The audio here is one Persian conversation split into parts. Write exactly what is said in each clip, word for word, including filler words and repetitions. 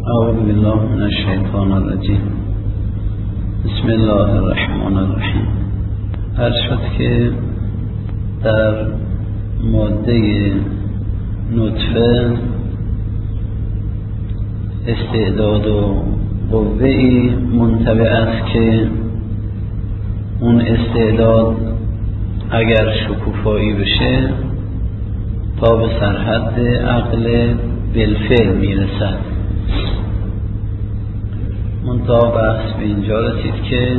اعوذ بالله من الشیطان الرجیم. بسم الله الرحمن الرحیم. هر شد که در ماده نطفه استعداد و قوه‌ای منطبع است که اون استعداد اگر شکوفایی بشه تا به سرحد عقل بالفعل میرسد. منتها بحث به اینجا رسید که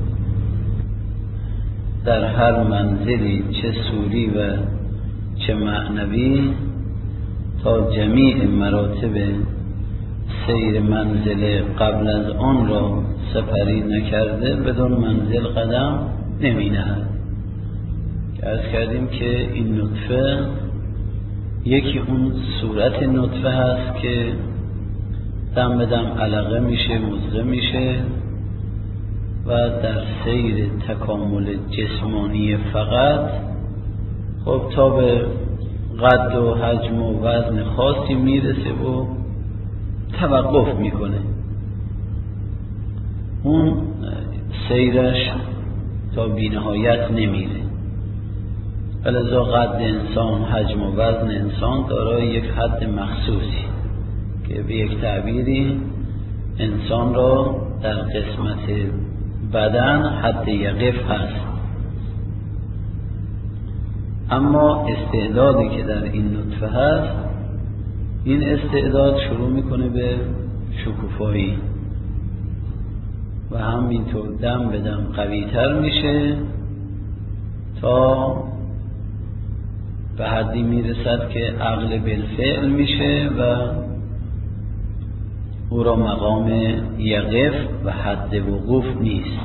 در هر منزلی چه سوری و چه معنوی تا جمیع مراتب سیر منزل قبل از آن را سپری نکرده بدون منزل قدم نمی نهد. عرض کردیم که این نطفه یکی اون صورت نطفه هست که دم به دم علقه میشه، مضغه میشه و در سیر تکامل جسمانی فقط خب تا به قد و حجم و وزن خاصی میرسه و توقف میکنه. اون سیرش تا بی‌نهایت نمیره. ولذا قد انسان، حجم و وزن انسان دارای یک حد مخصوصی که به یک تعبیری انسان را در قسمت بدن حد یقف هست. اما استعدادی که در این نطفه هست، این استعداد شروع میکنه به شکوفایی و همینطور دم به دم قوی تر میشه تا به حدی میرسد که عقل بالفعل میشه و او را مقام یقف و حد وقوف نیست.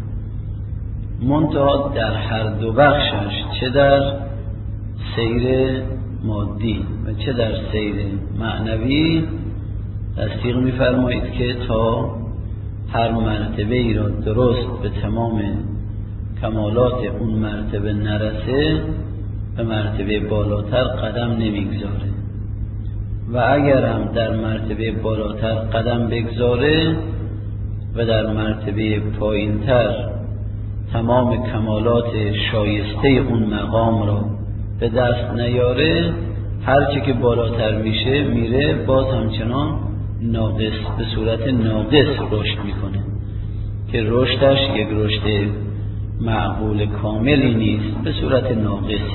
منتها در هر دو بخشش، چه در سیر مادی و چه در سیر معنوی، تصدیق می‌فرمایید که تا هر مرتبه ای را درست به تمام کمالات اون مرتبه نرسه به مرتبه بالاتر قدم نمیگذاره و اگر هم در مرتبه بالاتر قدم بگذاره و در مرتبه پایینتر تمام کمالات شایسته اون مقام را به دست نیاره، هرچه که بالاتر میشه میره باز همچنان ناقص، به صورت ناقص رشد میکنه که رشدش یک رشد معقول کاملی نیست، به صورت ناقص.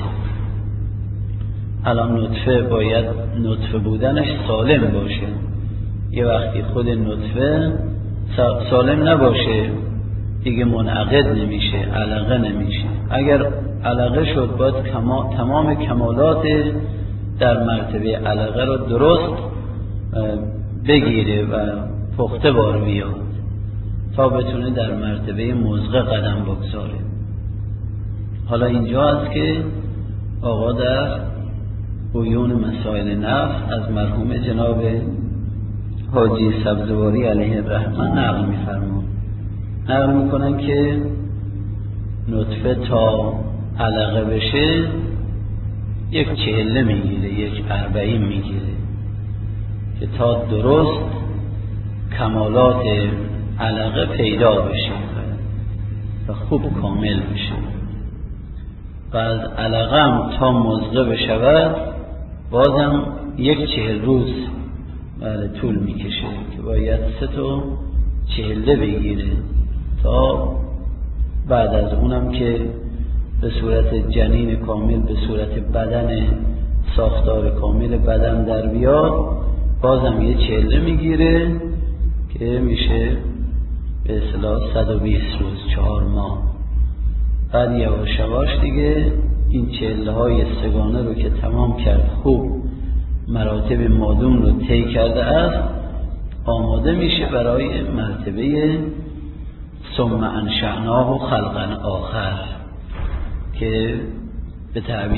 الان نطفه باید نطفه بودنش سالم باشه. یه وقتی خود نطفه سالم نباشه دیگه منعقد نمیشه، علقه نمیشه. اگر علقه شد باید تمام کمالات در مرتبه علقه رو درست بگیره و پخته بار بیاد تا بتونه در مرتبه مضغه قدم بگذاره. حالا اینجا هست که آقا در بیان مسائل نفس از مرحوم جناب حاجی سبزواری علیه الرحمه نقل می‌فرمایند. نقل میکنن که نطفه تا علقه بشه یک چهله میگیره، یک اربعین میگیره که تا درست کمالات علقه پیدا بشه و خوب کامل بشه. و از علقه هم تا مضغه بشود بازم یک چهل روز بله طول میکشه که باید سه تا چهله بگیره تا بعد از اونم که به صورت جنین کامل، به صورت بدن ساختار کامل بدن در بیاد، بازم یه چهله میگیره که میشه به اصطلاح صد و بیست روز، چهار ماه. بعد یواش یواش دیگه این چهله های سگانه رو که تمام کرد، خوب مراتب مادون رو طی کرده است، آماده میشه برای مرتبه ثم انشأناه خلقا آخر که به تعبیر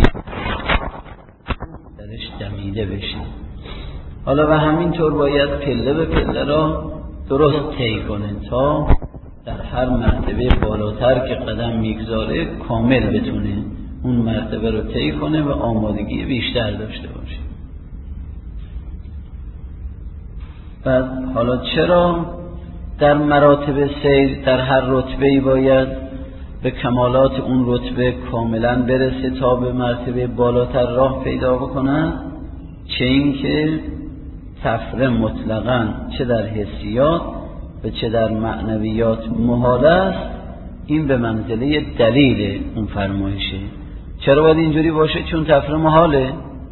درش دمیده بشه. حالا و همینطور باید پله به پله را درست طی کنه تا در هر مرتبه بالاتر که قدم میگذاره کامل بتونه اون مرتبه رو طی کنه و آمادگی بیشتر داشته باشه. بعد حالا چرا در مراتب سیر در هر رتبه‌ای باید به کمالات اون رتبه کاملا برسه تا به مرتبه بالاتر راه پیدا بکنه؟ چه این که تفره مطلقاً چه در حسیات و چه در معنویات محال است، این به منزله دلیل اون فرمایشه. چرا باید اینجوری باشه؟ چون تفره محاله.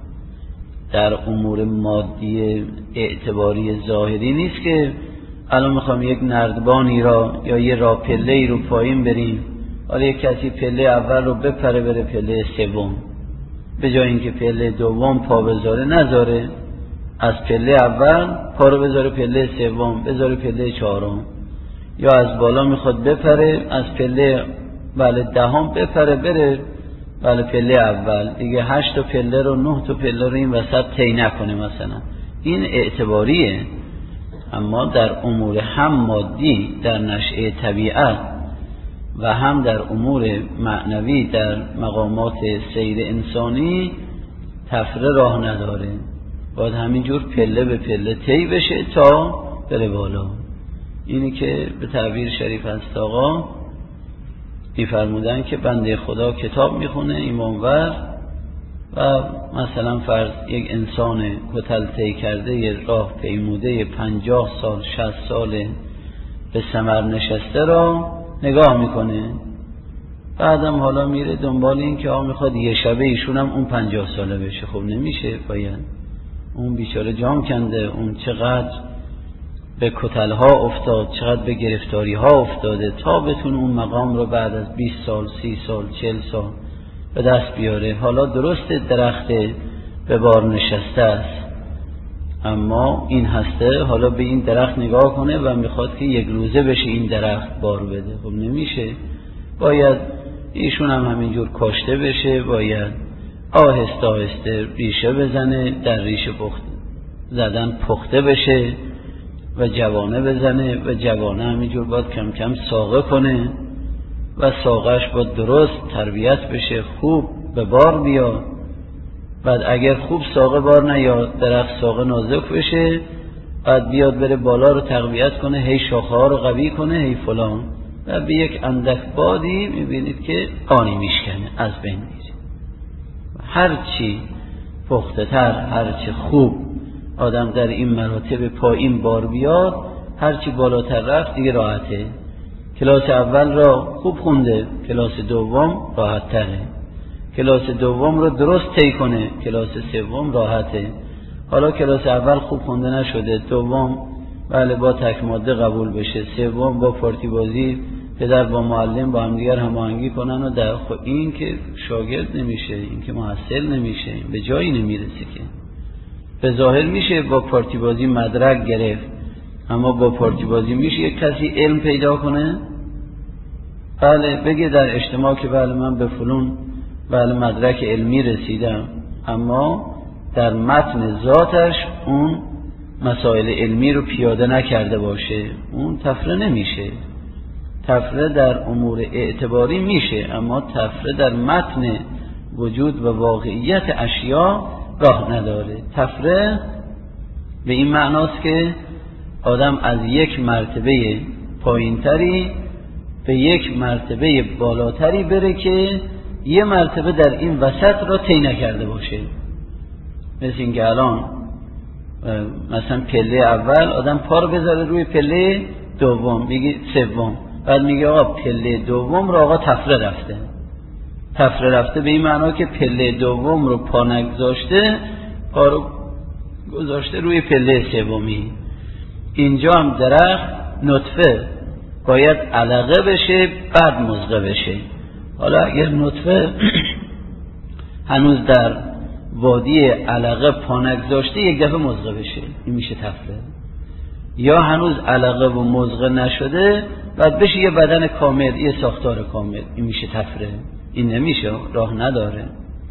در امور مادی اعتباری ظاهری نیست که الان میخوام یک نردبانی را یا یه راه پله‌ای رو پایین بریم، حالا یک کسی پله اول رو بپره بره پله سوم، به جای اینکه پله دوم پا بذاره نذاره، از پله اول پا رو بذاره پله سوم، بذاره پله چهارم، یا از بالا میخواد بپره از پله بله دهم بپره بره بله پله اول، دیگه هشت تا پله رو نه تا پله رو این وسط طی نکنه مثلا. این اعتباریه. اما در امور هم مادی در نشأه طبیعت و هم در امور معنوی در مقامات سیر انسانی تفره راه نداره، باید همینجور پله به پله طی بشه تا بره بالا. اینی که به تعبیر شریف هست آقا می‌فرمودن که بنده خدا کتاب میخونه ایمانور و مثلا فرض یک انسان کتل طی کرده یه راه پیموده پنجاه سال شصت ساله به ثمر نشسته را نگاه میکنه، بعدم حالا میره دنبال این که آقا میخواد یه شبه ایشون هم اون پنجاه ساله بشه. خب نمیشه، باید اون بیچاره جام کنده، اون چقدر به کتلها افتاد، چقدر به گرفتاری ها افتاده تا بتونه اون مقام رو بعد از بیست سال سی سال چهل سال به دست بیاره. حالا درست درخت به بار نشسته است، اما این هسته حالا به این درخت نگاه کنه و میخواد که یک روزه بشه این درخت بار بده. خب نمیشه، باید ایشون هم همینجور کاشته بشه، باید آهسته آهسته ریشه بزنه، در ریشه پخت زدن پخته بشه و جوانه بزنه و جوانه همینجور باید کم کم ساقه کنه و ساقهش باید درست تربیت بشه، خوب به بار بیاد. بعد اگر خوب ساقه بار نیاد، درخت ساقه نازک بشه، بعد بیاد بره بالا رو تقویت کنه، هی شاخه ها رو قوی کنه، هی فلان، و به یک اندک بادی میبینید که آنی میشکنه، از بین میره. هرچی پخته تر، هرچی خوب آدم در این مراتب پایین بار بیاد، هرچی بالاتر رفت دیگه راحته. کلاس اول را خوب خونده، کلاس دوم راحت تره، کلاس دوم رو درست طی کنه، کلاس سوم راحته. حالا کلاس اول خوب خونده نشده، دوم بله با تک ماده قبول بشه، سوم با پارتی بازی پدر با معلم با هم دیگر هماهنگی کنن و در خب این که شاگرد نمیشه، این که محصل نمیشه، به جایی نمیرسه. که به ظاهر میشه با پارتی بازی مدرک گرفت، اما با پارتی بازی میشه یک کسی علم پیدا کنه؟ بله بگه در اجتماع که بله من به فلان بله مدرک علمی رسیدم، اما در متن ذاتش اون مسائل علمی رو پیاده نکرده باشه، اون تفره نمیشه. تفره در امور اعتباری میشه، اما تفره در متن وجود و واقعیت اشیا راه نداره. تفره به این معناست که آدم از یک مرتبه پایینتری به یک مرتبه بالاتری بره که یه مرتبه در این وسط را طی نکرده باشه. مثل این که الان مثلا پله اول آدم پا رو بذاره روی پله دوم، میگه سوم، بعد میگه آقا پله دوم رو آقا تفره رفته. تفره رفته به این معنا که پله دوم رو پا نگذاشته، پا رو گذاشته روی پله سومی. اینجا هم درخت نطفه باید علقه بشه بعد مزغه بشه. حالا اگر نطفه هنوز در وادی علقه پا نگذاشته یک دفعه مزغه بشه، این میشه تفره. یا هنوز علقه و مزغه نشده بعد بشه یه بدن کامل، یه ساختار کامل، این میشه تفره. این نمیشه، راه نداره.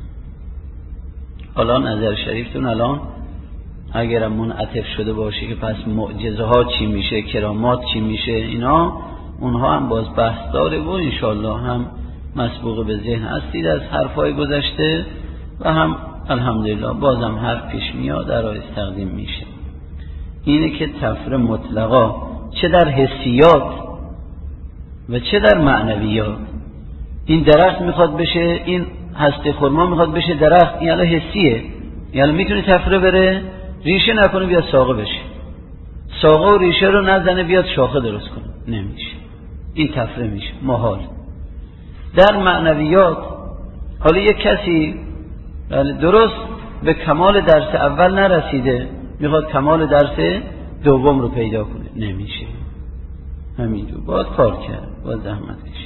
حالا نظر شریفتون الان اگرم منعطف شده باشه که پس معجزه ها چی میشه، کرامات چی میشه، اینا اونها هم باز بحث داره و انشالله هم مسبوق به ذهن هستید از حرفای گذشته و هم الحمدلله بازم حرف پیش میاد در آیه تقدیم میشه. اینه که تفره مطلقا چه در حسیات و چه در معنویات. این درخت میخواد بشه، این هسته خرما میخواد بشه درخت، این الان حسیه، یعنی میتونه تفره بره ریشه نکنه بیاد ساقه بشه، ساقه و ریشه رو نزنه بیاد شاخه درست کنه، نمیشه. این تفره میشه، محال. در معنویات حالا یک کسی درست به کمال درس اول نرسیده میخواد کمال درس دوم رو پیدا کنه، نمیشه. همینجور باید کار کرد، باید زحمت کشید،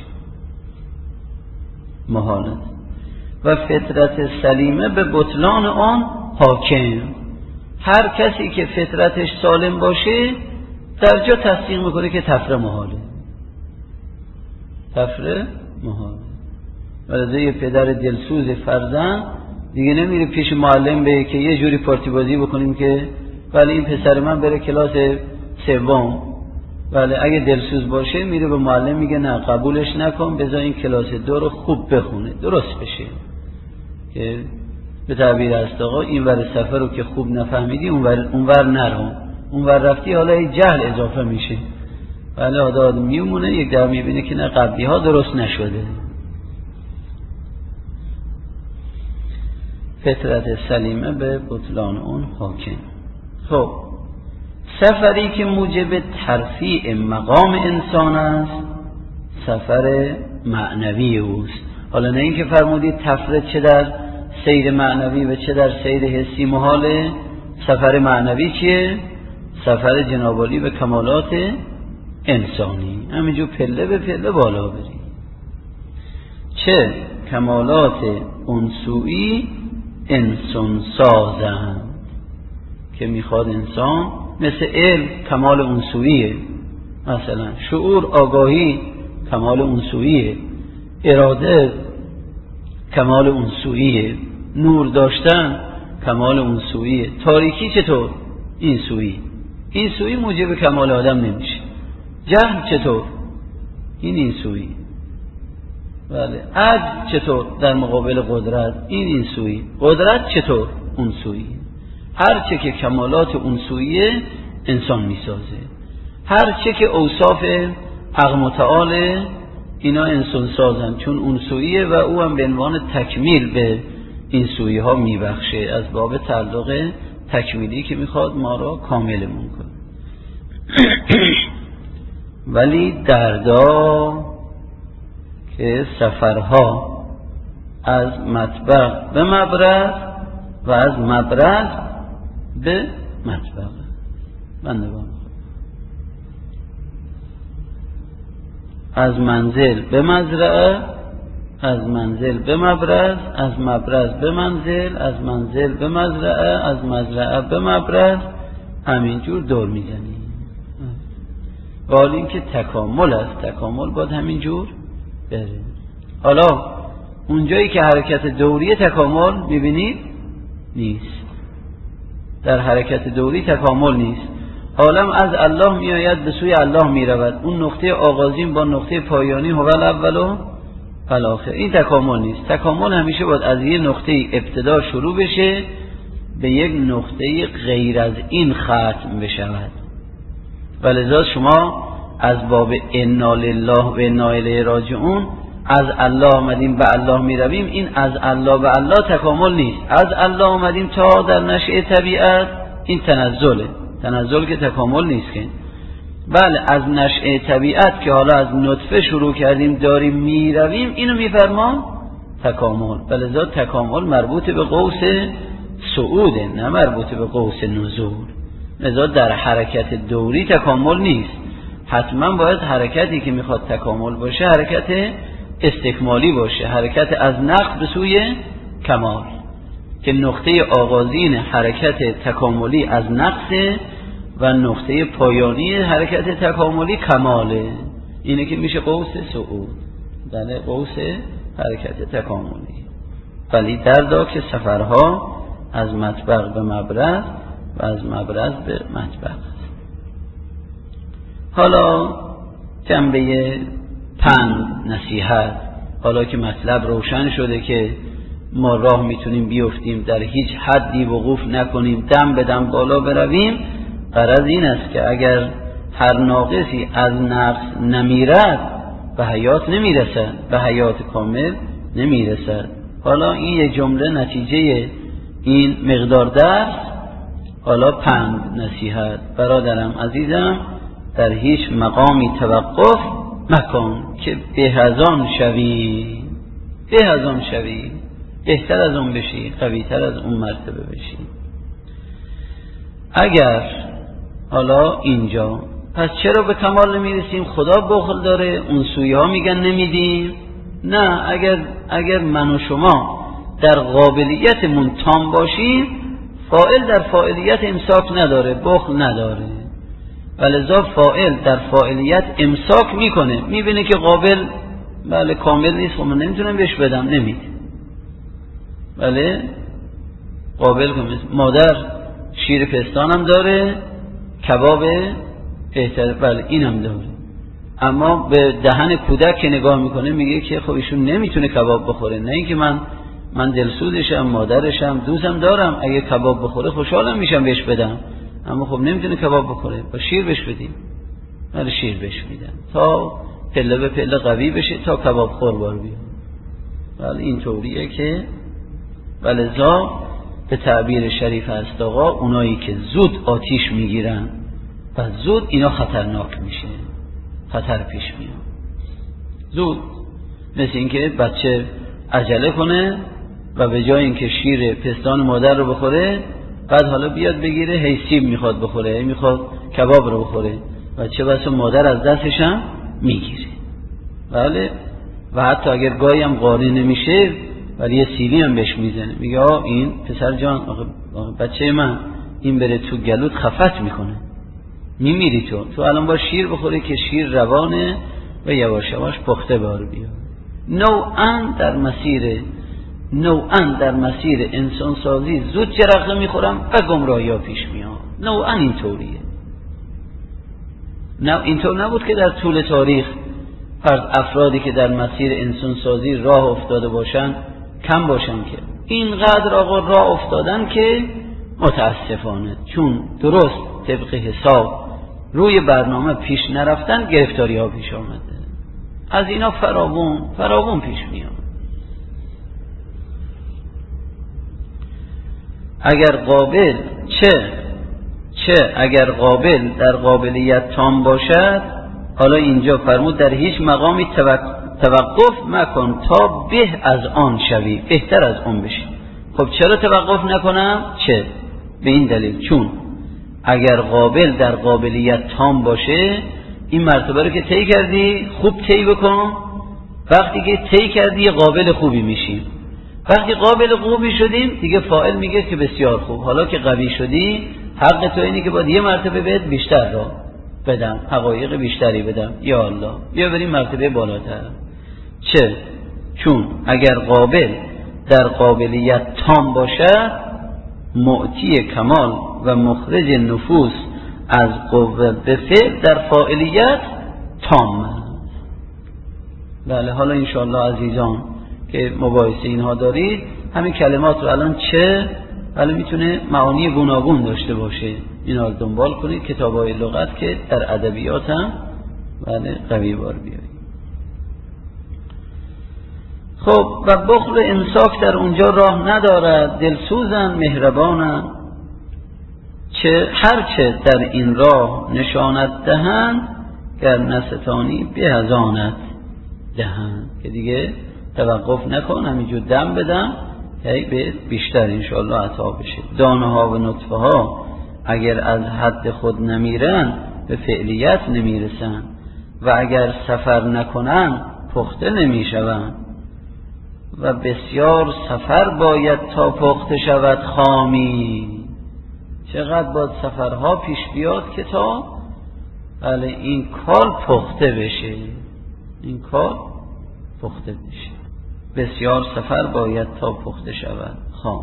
محالت. و فطرت سلیمه به بطلان آن حاکم. هر کسی که فطرتش سالم باشه در جا تصدیق میکنه که تفره محاله، تفره محاله. ولذا یه پدر دلسوز فرزند دیگه نمیره پیش معلم بگه که یه جوری پارتی بازی بکنیم که ولی این پسر من بره کلاس سوم، ولی اگه دلسوز باشه میره به معلم میگه نه قبولش نکن، بذار این کلاس دو رو خوب بخونه درست بشه، که به تعبیر است آقا این ور سفر رو که خوب نفهمیدی اون ور, اون ور نرو، اون ور رفتی حالا این جهل اضافه میشه، ولی آداد میمونه یک در میبینه که نه قبلی ها درست نشده. فطرت سلیمه به بطلان اون حاکم. خب سفری که موجب ترفیع مقام انسان است سفر معنوی اوست. حالا نه اینکه فرمودید تفره چه در سیر معنوی و چه در سیر حسی محاله، سفر معنوی چیه؟ سفر جنابالی به کمالات انسانی، همینجور پله به پله بالا بری. چه کمالات انسویی انسان سازند که میخواد انسان، مثل علم کمال انسوییه، مثلا شعور آگاهی کمال انسوییه، اراده کمال انسوییه، نور داشتن کمال انسوییه، تاریکی چطور؟ این سویی، این سویی موجب کمال آدم نمیشه. جهل چطور؟ این این سویی. بله. عجز چطور در مقابل قدرت؟ این این سویی. قدرت چطور؟ اون سویی. هر چه که کمالات اون سویه انسان میسازه، هر چه که اوصاف حق متعال اینا انسان سازن، چون اون سویه و او هم به عنوان تکمیل به این سویه ها میبخشه، از باب تعلق تکمیلی که میخواد ما را کاملمون کنه. ولی دردا که سفرها از مطبق به مبرز و از مبرز به مطبق بندگان، از منزل به مزرعه، از منزل به مبرز، از مبرز به منزل، از منزل به مزرعه، از مزرعه به مبرز، همینجور دور میزنی. ولی این که تکامل است، تکامل باید همینجور بره. حالا اونجایی که حرکت دوری تکامل میبینید نیست، در حرکت دوری تکامل نیست. عالم از الله میآید به سوی الله میرود، اون نقطه آغازین با نقطه پایانی هو الاول و الاخر، این تکامل نیست. تکامل همیشه باید از یه نقطه ابتدا شروع بشه به یک نقطه غیر از این ختم بشود. ولذا شما از باب انا لله و انا الیه راجعون از الله آمدیم به الله می رویم، این از الله به الله تکامل نیست. از الله آمدیم تا در نشأه طبیعت، این تنزله، تنزل که تکامل نیست که. بله از نشأه طبیعت که حالا از نطفه شروع کردیم داریم می رویم، اینو می فرمان تکامل. ولذا تکامل مربوط به قوس صعوده، نه مربوط به قوس نزول. لذا در حرکت دوری تکامل نیست، حتما باید حرکتی که میخواد تکامل باشه حرکت استکمالی باشه، حرکت از نقص به سوی کمال، که نقطه آغازین حرکت تکاملی از نقص و نقطه پایانی حرکت تکاملی کماله. اینه که میشه قوس صعود، بله قوس حرکت تکاملی. ولی دردا که سفرها از مطبق به مبرز و از مبرز به مطبق. حالا جنبه پند نصیحت، حالا که مطلب روشن شده که ما راه میتونیم بیفتیم، در هیچ حدی وقوف نکنیم، دم به دم بالا برویم، غرض این است که اگر هر ناقصی از نقص نمیرد به حیات نمیرسد، به حیات کامل نمیرسد. حالا این یک جمله نتیجه این مقدار درس. حالا پند نصیحت: برادرم عزیزم، در هیچ مقامی توقف مکن که به از آن شوی، به از آن شوی، بهتر از اون بشی، قویتر از اون مرتبه بشی. اگر حالا اینجا پس چرا به کمال نمیرسیم؟ خدا بخل داره، اون سوی ها میگن نمیدیم. نه، اگر اگر من و شما در قابلیتمون تام باشیم، فاعل در فاعلیت امساک نداره، بخل نداره، ولذا فاعل در فاعلیت امساک میکنه، میبینه که قابل بله کامل نیست، خب من نمیتونم بهش بدم، نمیده. بله قابل کنه. مادر شیر پستانم داره، کباب بهتر، بله اینم داره، اما به دهن کودک که نگاه میکنه میگه که خب ایشون نمیتونه کباب بخوره. نه اینکه من من دلسوزشم، مادرشم، دوستم دارم، اگه کباب بخوره خوشحالم میشم بهش بدم، اما خب نمیتونه کباب بخوره، با شیر بهش بدیم. بله شیر بهش میدم تا پله به پله قوی بشه، تا کباب خور بار بیاد. بله این طوریه که ولذا به تعبیر شریف هست آقا، اونایی که زود آتیش میگیرن و زود اینا خطرناک میشه، خطر پیش میاد زود. مثل اینکه بچه عجله کنه و به جای اینکه شیر پستان مادر رو بخوره، بعد حالا بیاد بگیره هی سیب میخواد بخوره، هی میخواد کباب رو بخوره، و چه بسا مادر از دستش هم میگیره. بله و حتی اگر گاهی هم قانع نمیشه ولی یه سیلی هم بهش میزنه، میگه آه این پسر جان، آخه بچه من این بره تو گلوت خفت میکنه، میمیری تو تو الان با شیر بخوره که شیر روانه و یواش یواش پخته بار بیاد. نوعاً در مسیر نوعاً در مسیر انسان سازی زود جرقه میخورم و گمراهی ها پیش میاد. نوعاً اینطوریه. نه اینطور نبود که در طول تاریخ فرض افرادی که در مسیر انسان سازی راه افتاده باشن کم باشن، که اینقدر آقا راه افتادن که متاسفانه چون درست طبق حساب روی برنامه پیش نرفتن گرفتاری ها پیش آمده. از اینا فراوون فراوون پیش میاد. اگر قابل چه چه اگر قابل در قابلیت تام باشد، حالا اینجا فرمود در هیچ مقامی توقف مکن تا به از آن شوی، بهتر از آن بشی. خب چرا توقف نکنم؟ چه؟ به این دلیل چون اگر قابل در قابلیت تام باشه، این مرتبه رو که طی کردی خوب طی بکن. وقتی که طی کردی قابل خوبی میشی. وقتی قابل خوبی شدیم دیگه فاعل میگه که بسیار خوب، حالا که قوی شدی حق تو اینه که باید یه مرتبه بهت بیشتر را بدم، حقایق بیشتری بدم. یا الله بیا بریم مرتبه بالاتر. چه؟ چون اگر قابل در قابلیت تام باشد، معطی کمال و مخرج نفوس از قوه به فعل در فاعلیت تام. بله حالا انشاءالله عزیزان که مباحثه اینها دارید، همین کلمات رو الان چه ولی میتونه معانی گوناگون داشته باشه، اینا رو دنبال کنید، کتاب‌های لغت که در ادبیات هم بله قوی بار بیارید. خب و بخل امساک در اونجا راه ندارد، دلسوزن مهربانن، چه هرچه در این راه نشانت دهند، گر نستانی به هزانت دهند. که دیگه توقف نکن، همینجور دم بدم که به بیشتر انشاءالله عطا بشه. دانه ها و نطفه ها اگر از حد خود نمیرن به فعلیت نمیرسن، و اگر سفر نکنن پخته نمیشون، و بسیار سفر باید تا پخته شود خامی. چقدر باید سفرها پیش بیاد که تا بله این کار پخته بشه، این کار پخته بشه. بسیار سفر باید تا پخته شود خام.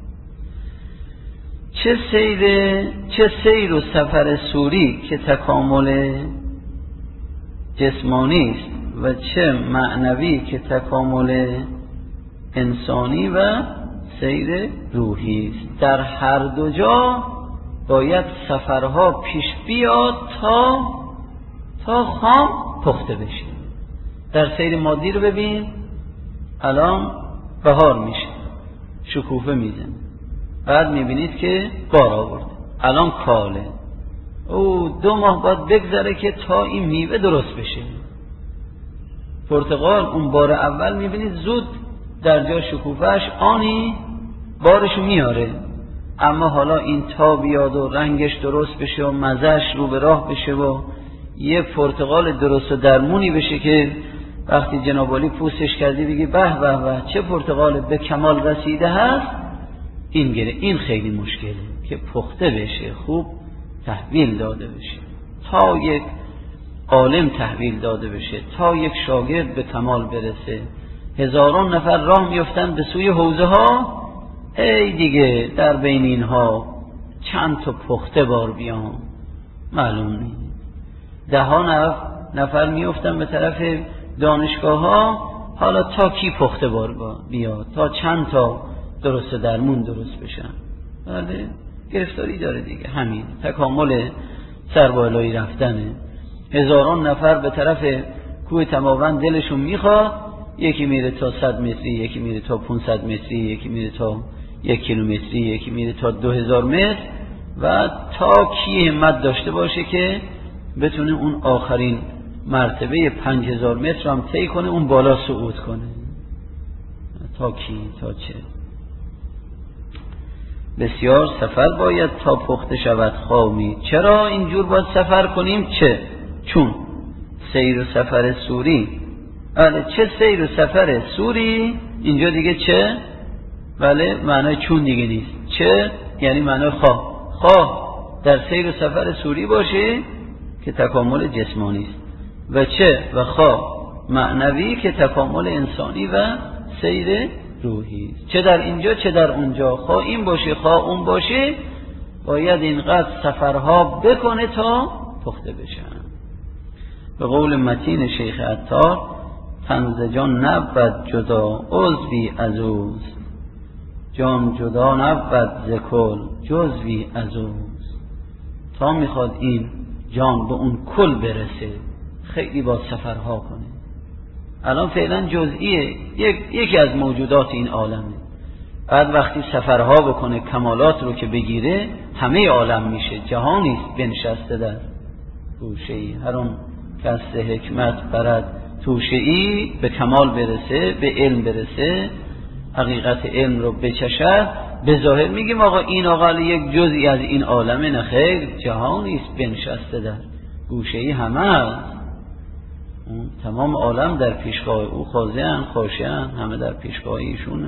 چه سیر چه سیر و سفر سوری که تکامل جسمانی است، و چه معنوی که تکامل انسانی و سیر روحی است. در هر دو جا باید سفرها پیش بیاد تا تا خام پخته بشه. در سیر مادی رو ببین، الان بهار میشه، شکوفه میزنه، بعد میبینید که بار آورده، الان کاله، او دو ماه باید بگذره که تا این میوه درست بشه. پرتقال اون بار اول میبینید زود در جا شکوفهش آنی بارشو میاره، اما حالا این تا بیاد و رنگش درست بشه و مزهش رو به راه بشه و یه پرتقال درست و درمونی بشه که وقتی جناب علی پوستش کردی بگی به به به چه پرتقال به کمال رسیده هست، این گره این خیلی مشکله که پخته بشه، خوب تحویل داده بشه، تا یک عالم تحویل داده بشه، تا یک شاگرد به کمال برسه. هزاران نفر راه میفتن به سوی حوزه ها، ای دیگه در بین اینها چند تا پخته بار بیان معلوم نیست. ده ها نفر میفتن به طرف دانشگاه ها، حالا تا کی پخته بار بیاد، تا چند تا درست درمون درست بشن. بله گرفتاری داره دیگه، همین تکامل سربالایی رفتنه. هزاران نفر به طرف کوه تماوند دلشون میخواد، یکی میره تا صد متری، یکی میره تا پانصد متری، یکی میره تا یک کیلومتری، یکی میره تا دو هزار متر، و تا کی همت داشته باشه که بتونه اون آخرین مرتبه پنج هزار متر هم طی کنه، اون بالا صعود کنه. تا کی؟ تا چه؟ بسیار سفر باید تا پخته شود خامی. چرا اینجور باید سفر کنیم؟ چه؟ چون سیر و سفر سوری. بله چه سیر و سفر سوری؟ اینجا دیگه چه؟ بله معنی چون دیگه نیست. چه؟ یعنی معنی خواه. خواه در سیر و سفر سوری باشه که تکامل جسمانی است، و چه و خواه معنوی که تکامل انسانی و سیر روحی است. چه در اینجا چه در اونجا، خواه این باشه خواه اون باشه، باید اینقدر سفرها بکنه تا پخته بشن. به قول متین شیخ عطار، تن ز جان نبود جدا عضوی از اوست، جان جدا نبود ز کل جزوی از اوست. تا میخواد این جان به اون کل برسه خیلی با سفرها کنه. الان فعلا جزئیه، یک، یکی از موجودات این عالمه، بعد وقتی سفرها بکنه کمالات رو که بگیره همه عالم میشه، جهانیست بنشسته در گوشه‌ای. هر اون کس حکمت برد توشه‌ای، به کمال برسه، به علم برسه، حقیقت علم رو بچشد. به ظاهر میگیم آقا این آقا یک جزئی از این عالمه، نه خیر، جهانیست بنشسته در گوشه‌ای همه هست. تمام عالم در پیشگاه او خاضعن خاشعن، همه در پیشگاه ایشونه.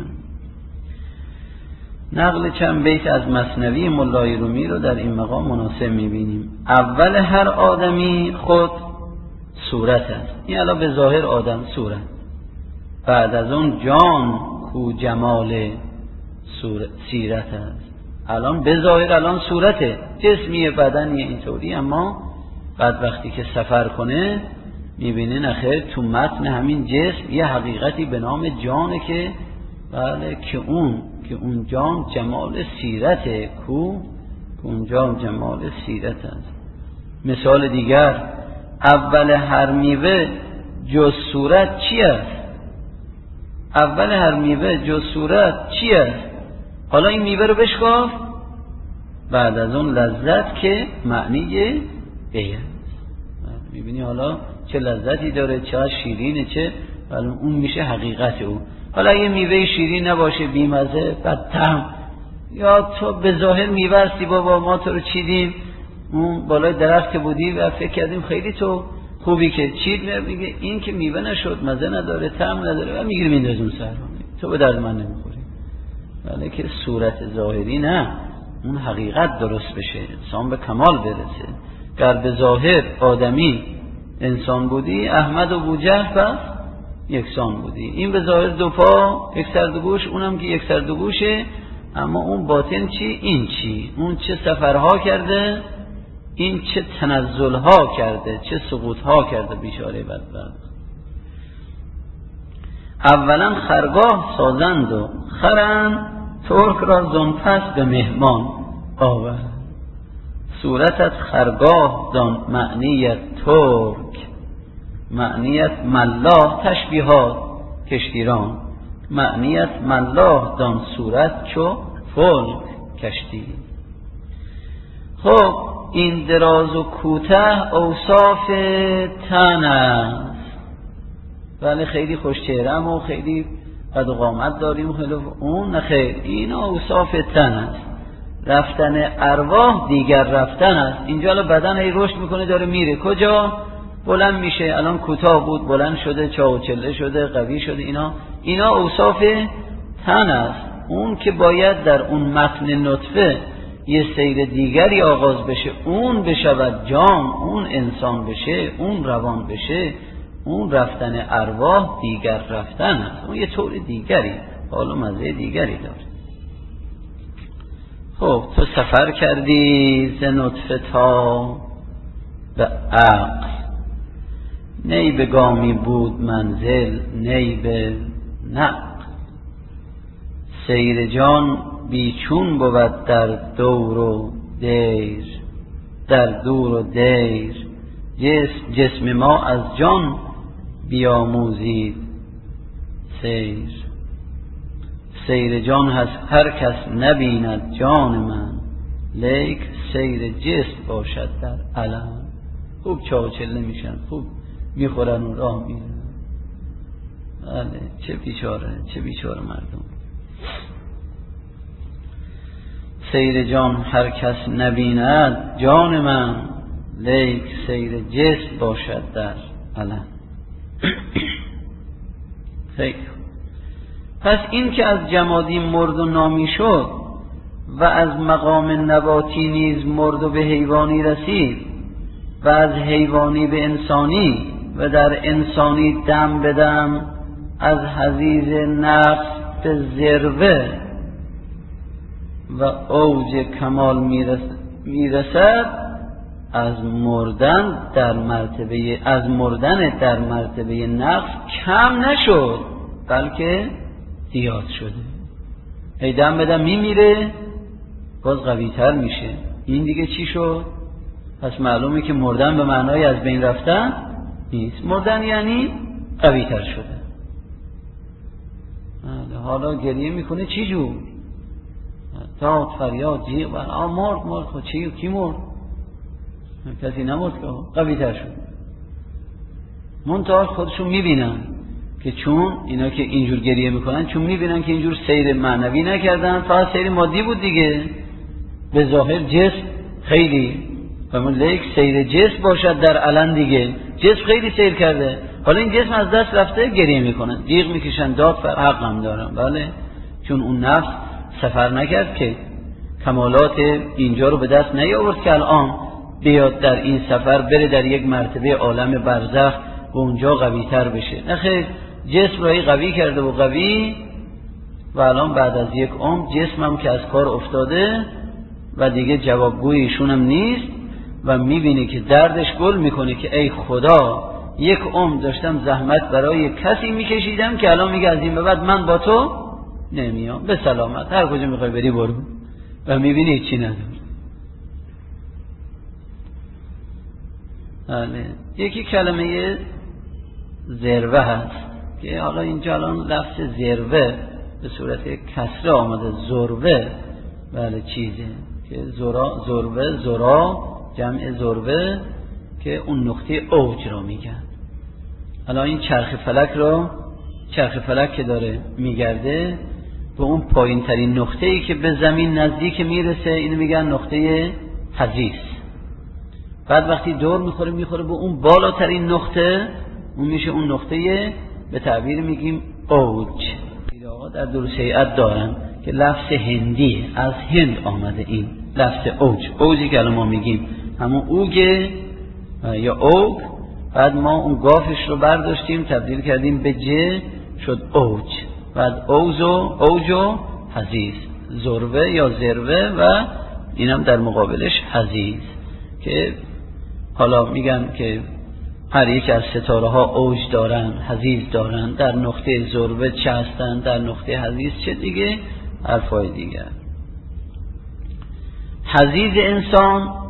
نقل چند بیت از مثنوی ملای رومی رو در این مقام مناسب میبینیم. اول هر آدمی خود صورت است، این الان به ظاهر آدم صورت، بعد از اون جان کو جمال سیرت است. الان به ظاهر الان صورته، جسمی بدنی اینطوری، اما بعد وقتی که سفر کنه میبینه نخیر تو متن همین جسم یه حقیقتی به نام جانه که بله که اون که اون جان جمال سیرته، کو اون جان جمال سیرت است. مثال دیگر، اول هر میوه جز صورت چی است؟ اول هر میوه جز صورت چی است؟ حالا این میوه رو بشکاف، بعد از اون لذت که معنی بیه. میبینی حالا چه لذتی داره، چه شیرینه، چه ولی اون میشه حقیقت او. حالا اگه میوه شیرین نباشه، بیمزه، بد طعم، یا تو به ظاهر میوه هستی بابا ما تو رو چیدیم اون بالای درخت که بودی و فکر کردیم خیلی تو خوبی که چید، میگه این که میوه نشد، مزه نداره، طعم نداره، و میگیری میندازون سر تو به درد من نمیخوری. ولی که صورت ظاهری نه، اون حقیقت درست بشه، انسان به کمال برسه. گر به ظاهر آدمی انسان بودی، احمد و بوجهل پس یکسان بودی. این به ظاهر دو پا یک سر دو گوش، اونم که یک سر دو گوشه، اما اون باطن چی؟ این چی؟ اون چه سفرها کرده، این چه تنزلها کرده، چه سقوطها کرده بیچاره بدبخت. اولا خرگاه سازند و خرند، ترک را زنپس به مهمان آورد. صورتت خرگاه دان معنیت ترک، معنیت ملاح تشبیهات کشتیران، معنیت ملاح دان صورت چو فلک کشتی. خب این دراز و کوته اوصاف تن است. بله خیلی خوشچهرم و خیلی قد و قامت داریم و خیلی اون نخیر، این اوصاف تن است. رفتن ارواح دیگر رفتن است. اینجا الان بدن ای رشد میکنه داره میره کجا؟ بلند میشه. الان کوتاه بود بلند شده، چاق و چله شده، قوی شده. اینا اینا اوصاف تن است. اون که باید در اون متن نطفه یه سیر دیگری آغاز بشه، اون بشود جان، اون انسان بشه، اون روان بشه، اون رفتن ارواح دیگر رفتن است. اون یه طور دیگری، حالا مزه دیگری داره. خب تو سفر کردی ز نطفه تا به عقل، نی به گامی بود منزل نی به نقل. سیر جان بیچون بود در دور و دیر، در دور و دیر. جسم, جسم ما از جان بیاموزید سیر. سیر جان هست هر کس نبیند جان من، لیک سیر جسم باشد در علم. خوب چاوچله میشن، خوب میخورن و راه میرن. بله چه بیچاره، چه بیچاره مردم. سیر جان هر کس نبیند جان من، لیک سیر جسم باشد در علم. خیلی پس این که از جمادی مرد و نامی شد و از مقام نباتی نیز مرد و به حیوانی رسید و از حیوانی به انسانی و در انسانی دم بدم از حضیض نفس به ذروه و اوج کمال میرسد. از مردن در مرتبه از مردن در مرتبه نفس کم نشد بلکه زیاد شده. هی دم بدم میمیره باز قوی تر میشه. این دیگه چی شد؟ پس معلومه که مردن به معنای از بین رفتن نیست. مردن یعنی قوی تر شده. حالا گریه میکنه چی جور؟ داد فریاد جیغ بر آ مرد مرد. خود چی؟ کی مرد؟ کسی نمرد که قوی تر شد. منتها خودشون میبینن که چون اینا که اینجور گریه میکنن چون میبینن که اینجور سیر معنوی نکردن، فقط سیر مادی بود دیگه. به ظاهر جسم خیلی همون لیک سیر جسم باشد در علن دیگه. جسم خیلی سیر کرده، حالا این جسم از دست رفته گریه میکنن، جیغ میکشن، داد فر حق هم دارن. بله چون اون نفس سفر نکرد که کمالات اینجا رو به دست نیاورد که الان بیاد در این سفر بره در یک مرتبه عالم برزخ و اونجا قوی تر بشه. نه خیر، جسم رایی قوی کرده و قوی و الان بعد از یک عمر جسمم که از کار افتاده و دیگه جوابگوی ایشون هم نیست و میبینه که دردش گل میکنه که ای خدا یک عمر داشتم زحمت برای کسی میکشیدم که الان میگه از این به بعد من با تو نمیام، به سلامت، هر کجا میخوای بری برو. و میبینه هیچی نداره. بله یکی کلمه ذروه هست که حالا اینجا الان لفظ ذروه به صورت کسره آمده، ذروه. بله چیزه که زورا ذروه زورا جمع ذروه که اون نقطه اوج رو میگن. حالا این چرخ فلک رو چرخ فلک که داره میگرده به اون پایین ترین نقطه ای که به زمین نزدیک میرسه اینو میگن نقطه حضیض. بعد وقتی دور میخوره میخوره به اون بالاترین نقطه، اون میشه اون نقطه به تعبیر میگیم اوج. این آقا در دروس هیئت دارن که لفظ هندی از هند آمده. این لفظ اوج، اوجی که الان ما میگیم همون اوگه یا اوگ. بعد ما اون گافش رو برداشتیم تبدیل کردیم به ج شد اوج. بعد اوزو اوجو حضیض، ذروه یا ذروه و اینم در مقابلش حضیض. که حالا میگن که هر یک از ستاره ها اوج دارن، حضیض دارن، در نقطه ذروه چه هستن، در نقطه حضیض چه دیگه، حرفای دیگر. حضیض انسان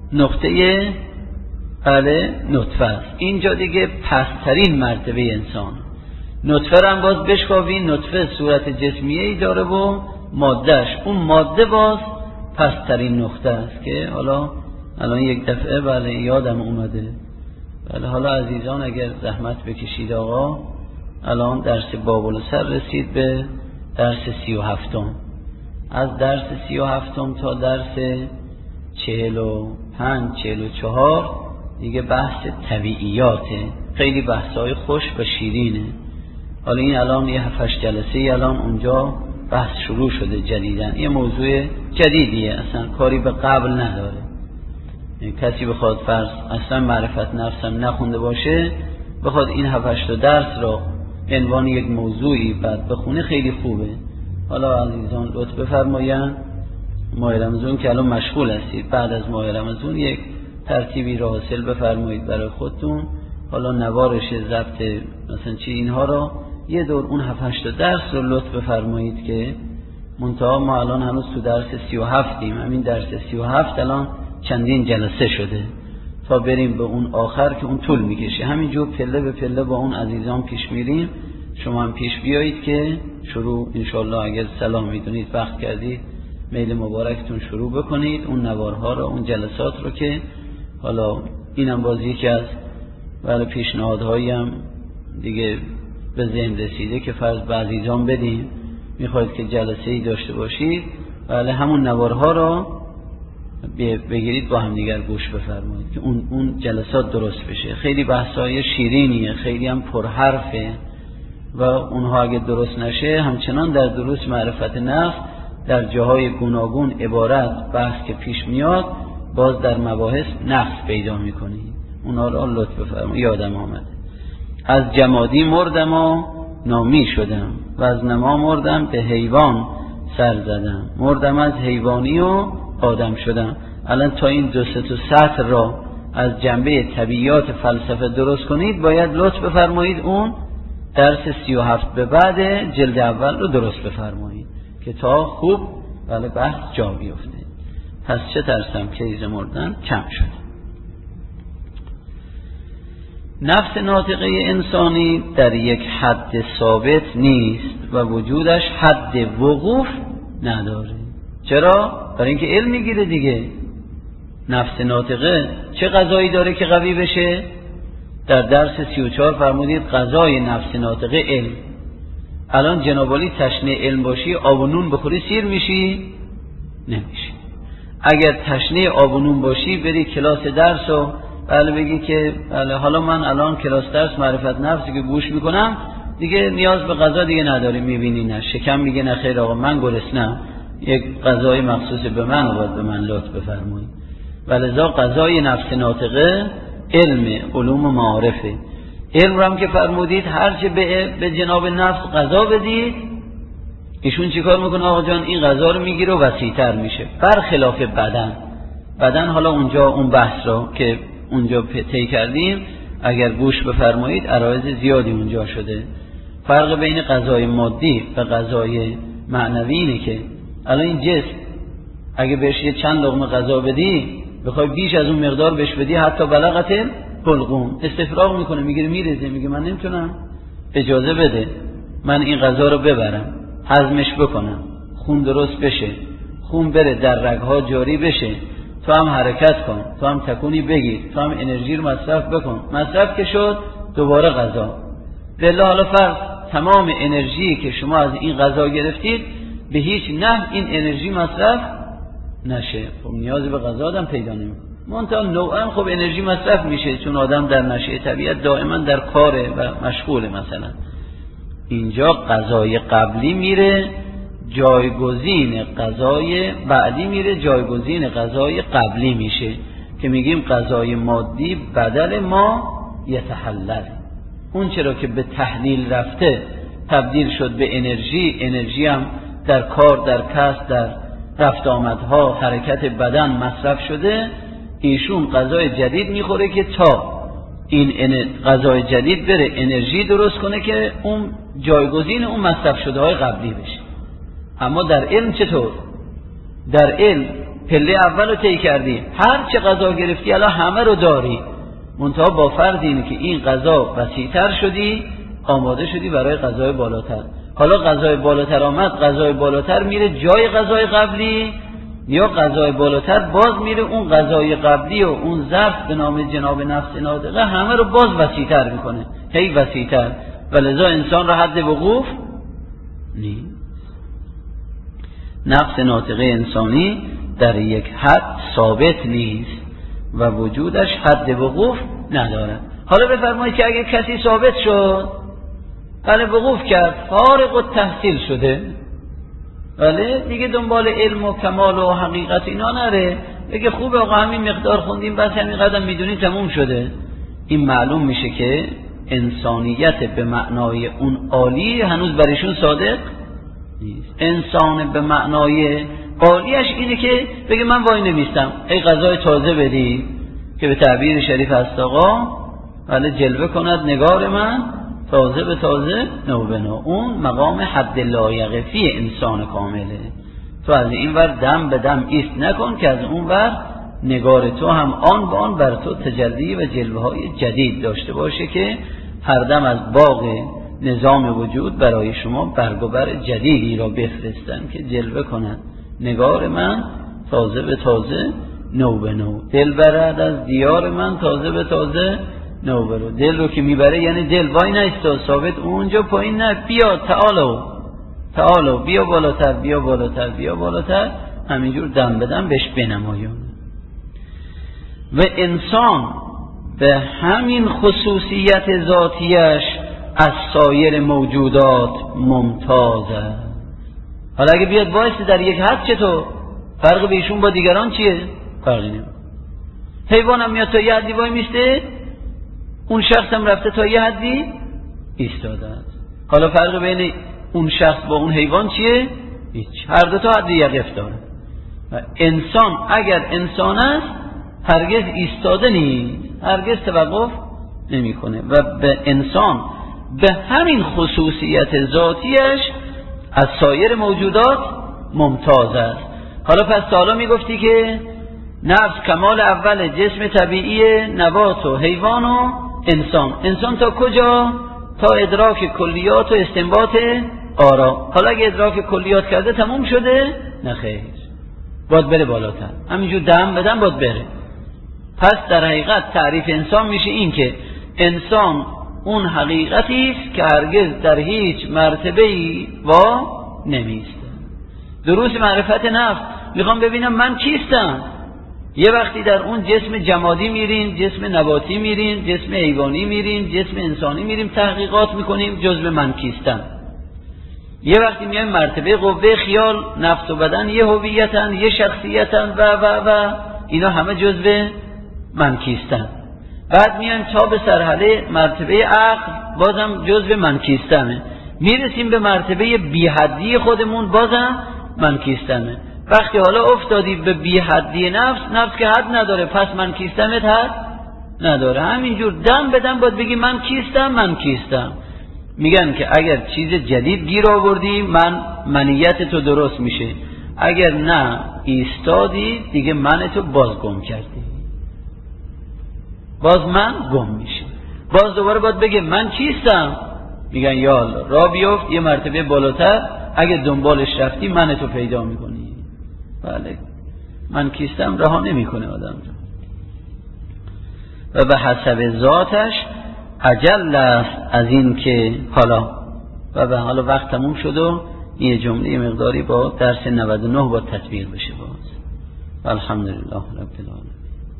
نقطه بله نطفه است. اینجا دیگه پسترین مرتبه انسان. نطفه رو هم باز بشکافین، نطفه صورت جسمیه ای داره و مادهش، اون ماده باز پسترین نقطه است که حالا الان یک دفعه بله یادم اومده. بله حالا عزیزان اگر زحمت بکشید آقا، الان درس بابل سر رسید به درس سی و هفتم. از درس سی و هفتم تا درس چهل و پنج چهل و چهار دیگه بحث طبیعیاته، خیلی بحثای خوش و شیرینه. حالا این الان یه هفتش جلسه الان اونجا بحث شروع شده جدیدن، یه موضوع جدیدیه، اصلا کاری به قبل نداره. کسی بخواد فرض اصلا معرفت نفسم نخونده باشه بخواد این هفتش درس را عنوان یک موضوعی بعد بخونه خیلی خوبه. حالا عزیزان لطف بفرمایید ماه رمضان که الان مشغول هستید، بعد از ماه رمضان یک ترتیبی را حاصل بفرمایید برای خودتون، حالا نوارش ضبط مثلا چی اینها را یه دور اون هفتش درس رو لطف بفرمایید که منتها ما الان هنوز تو درس سی و هفتیم. همین درس سی و هفت الان چندین جلسه شده تا بریم به اون آخر که اون طول میکشه. همینجور پله به پله با اون عزیزان پیش میریم. شما هم پیش بیایید که شروع انشالله اگر سلام میدونید وقت کردید میل مبارکتون شروع بکنید اون نوارها رو، اون جلسات رو که حالا اینم باز یکی از ولی پیشنهادهایی هم دیگه به ذهن رسیده که فرض به عزیزان بدیم، میخواید که جلسه ای داشته باشید ولی همون نوارها رو بگیرید با هم دیگر گوش بفرمایید که اون اون جلسات درست بشه. خیلی بحثای شیرینیه، خیلی هم پرحرفه و اونها اگه درست نشه همچنان در دروس معرفت نفس در جاهای گوناگون عبارت بحث که پیش میاد باز در مباحث نقص پیدا میکنید. اونها رو لطف بفرمایید. یادم آمده از جمادی مردم و نامی شدم و از نما مردم به حیوان سر زدم، مردم از حیوانی و آدم شدم. الان تا این دو سه تا سطر را از جنبه طبیعیات فلسفه درست کنید باید لطف بفرمایید اون درس سی و هفت به بعد جلد اول رو درست بفرمایید که تا خوب ولی بحث جا بیفته. پس چه ترسم که ایز مردن کم شد. نفس ناطقه انسانی در یک حد ثابت نیست و وجودش حد وقوف نداره. چرا؟ برای اینکه علم میگیره دیگه. نفس ناطقه چه غذایی داره که قوی بشه؟ در درس سی و چهار فرمودید غذای نفس ناطقه علم. الان جنابالی تشنه علم باشی آب و نون بخوری سیر میشی؟ نمیشی. اگر تشنه آب و نون باشی بری کلاس درس و بله بگی که بله حالا من الان کلاس درس معرفت نفسی که گوش میکنم دیگه نیاز به غذا دیگه نداری، میبینی نه شکم میگه نه خیر آقا من گرسنم، یک غذای مخصوص به من باید به من لطف بفرمایید. ولذا غذای نفس ناطقه علم، علوم و معارفه. علم رو هم که فرمودید هرچه به, به جناب نفس غذا بدید ایشون چیکار میکنه آقا جان؟ این غذا رو میگیره و وسیع‌تر میشه، برخلاف بدن. بدن حالا اونجا اون بحث رو که اونجا طی کردیم اگر گوش بفرمایید عرایض زیادی اونجا شده. فرق بین غذای مادی و غذای معنوی اینه که الان این جسم اگه بهش یه چند لقمه غذا بدی بخوای بیش از اون مقدار بهش بدی حتی بلغت حلقوم استفراغ میکنه، میگیره میریزه، میگه من نمیتونم، اجازه بده من این غذا رو ببرم هضمش بکنم خون درست بشه، خون بره در رگها جاری بشه، تو هم حرکت کن، تو هم تکونی بگیر، تو هم انرژی رو مصرف بکن. مصرف که شد دوباره غذا. بالله حالا فرض تمام انرژی که شما از این غذا گرفتید به هیچ نحو این انرژی مصرف نشه، خب نیازی به غذا آدم پیدا نمیکنه. منتها نوعا خب انرژی مصرف میشه چون آدم در نشأه طبیعت دائما در کاره و مشغوله. مثلا اینجا غذای قبلی میره جایگزین غذای بعدی میره جایگزین غذای قبلی میشه که میگیم غذای مادی بدل ما یتحلل. اون چرا که به تحلیل رفته تبدیل شد به انرژی، انرژی هم در کار، در کسب، در رفت آمدها، حرکت بدن مصرف شده. ایشون غذای جدید میخوره که تا این غذای جدید بره انرژی درست کنه که اون جایگزین اون مصرف شده های قبلی بشه. اما در علم چطور؟ در علم پله اول رو طی کردی، هر چه غذا گرفتی الان همه رو داری، منتها با فرض اینه که این غذا وسیع‌تر شدی، آماده شدی برای غذای بالاتر. حالا غذای بالاتر آمد، غذای بالاتر میره جای غذای قبلی، یا غذای بالاتر باز میره اون غذای قبلی و اون ظرف به نام جناب نفس ناطقه همه رو باز وسیع‌تر میکنه، هی وسیع‌تر، و لذا انسان را حد وقوف نیست. نفس ناطقه انسانی در یک حد ثابت نیست و وجودش حد وقوف نداره. حالا بفرمایید که اگه کسی ثابت شد، بله وقوف کرد، فارغ التحصیل شده، بله دیگه دنبال علم و کمال و حقیقت اینا نره، بگه خوبه آقا همین مقدار خوندیم بس همین قدم میدونی تموم شده، این معلوم میشه که انسانیت به معنای اون عالی هنوز برایشون صادق نیست. انسان به معنای عالیش اینه که بگه من وای نمیستم، ای غذای تازه بدی، که به تعبیر شریف هست آقا بله جلوه کند نگار من تازه به تازه نو به نو. اون مقام حد لایق فی انسان کامله. تو از این ور دم به دم ایست نکن که از اون ور نگار تو هم آن به آن بر تو تجلی و جلوه های جدید داشته باشه که هر دم از باغ نظام وجود برای شما برگ و بر جدیدی را بفرستن که جلوه کند نگار من تازه به تازه نو به نو. دل برد از دیار من تازه به تازه نو برو. دل رو که میبره یعنی دل وای نیستا ثابت اونجا پایین نه، بیا تعالو تعالو بیا بالاتر بیا بالاتر بیا بالاتر، همینجور دم بدم بهش بنمایون. و انسان به همین خصوصیت ذاتیش از سایر موجودات ممتاز است. حالا اگه بیاد وایسته در یک حد چطور؟ فرق بیشون با دیگران چیه؟ فرقی نمیکنه. حیوان هم میاد تا یه حدی وای میسته، اون شخص هم رفته تا یه حدی ایستاده است. حالا فرق بین اون شخص با اون حیوان چیه؟ هیچ. هر دو تا حد یقف داره. و انسان اگر انسان است هرگز ایستاده نیست، هرگز توقف نمیکنه و به انسان به همین خصوصیت ذاتیش از سایر موجودات ممتاز است. حالا پس حالا میگفتی که نفس کمال اول جسم طبیعی نبات و حیوان و انسان. انسان تا کجا؟ تا ادراک کلیات و استنباط آرا. حالا اگه ادراک کلیات کرده تموم شده؟ نه خیر، باید بره بالاتر، همینجور دم بدم باید بره. پس در حقیقت تعریف انسان میشه این که انسان اون حقیقتی است که هرگز در هیچ مرتبه‌ای وا نمیسته. دروس معرفت نفس، میخوام ببینم من کیستم. یه وقتی در اون جسم جمادی میرین، جسم نباتی میرین، جسم حیوانی میرین، جسم انسانی میریم تحقیقات میکنیم جزء من کیستم. یه وقتی میایم مرتبه قوه خیال، نفس و بدن یه هویتن، یه شخصیتن و و و اینا همه جزء من کیستن. بعد میایم تا به سرحله مرتبه عقل، بازم جزء من کیستمه. میرسیم به مرتبه بی حدی خودمون، بازم من کیستمه. وقتی حالا افتادی به بی حدی نفس، نفس که حد نداره، پس من کیستمت حد نداره. همینجور دم بدم باید بگی من کیستم من کیستم. میگن که اگر چیز جدید گیر آوردی من منیت تو درست میشه، اگر نه ایستادی دیگه من تو باز گم کردی، باز من گم میشه. باز دوباره باید بگه من کیستم، میگن یا الله را بیفت یه مرتبه بالاتر، اگه دنبالش رفتی من تو پیدا میکنی. بله من کیستم رها نمیکنه آدم رو. و به حسب ذاتش اجل است از این که حالا و به حالا وقت تموم شد و یه جمله مقداری با درس نود و نه با تطبیق بشه باز. الحمدلله رب العالمین.